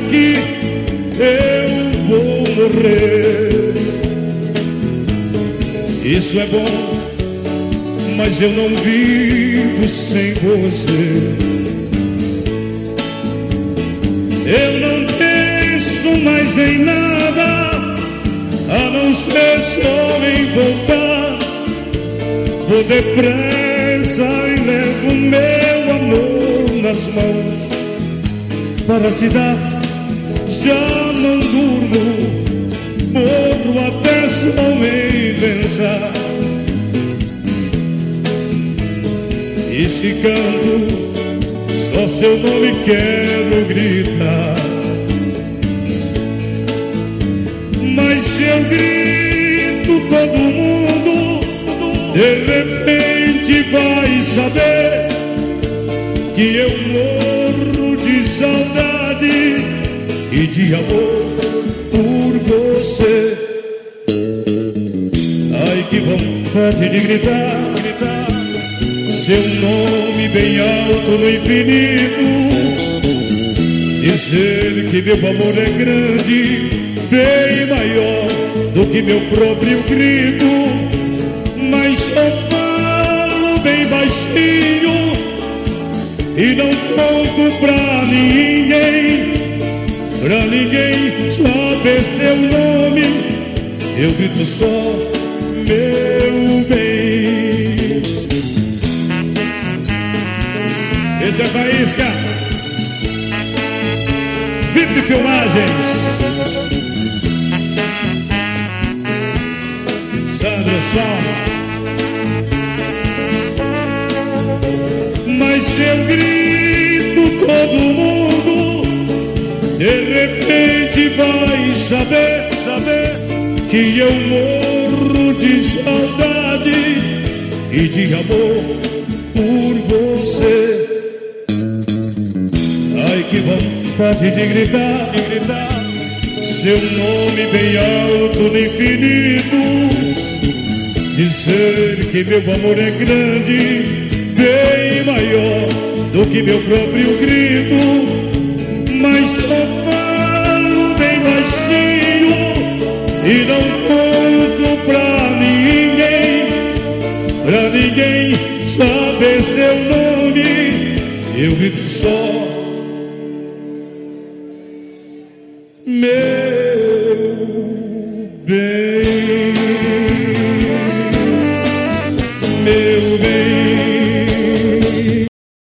que eu vou morrer. Isso é bom, mas eu não vivo sem você. Eu não penso mais em nada, a não ser só em voltar. Vou depressa e levo meu amor nas mãos para te dar. Já não durmo, morro até só em pensar. E se canto, só seu nome quero gritar. Mas se eu grito, todo mundo de repente vai saber que eu morro de saudade e de amor por você. Ai, que vontade de gritar seu nome bem alto no infinito, dizer que meu amor é grande, bem maior do que meu próprio grito. Mas só falo bem baixinho e não conto pra ninguém saber seu nome. Eu grito só meu bem. Esse é Faísca, VIP Filmagens, Sandro Som. Mas se eu grito, todo mundo de repente vai saber que eu morro de saudade e de amor por você. Ai, que vontade de gritar seu nome bem alto no infinito, dizer que meu amor é grande, bem maior do que meu próprio grito. Mas só falo bem baixinho e não conto pra ninguém saber seu nome. Eu grito só meu bem, meu bem.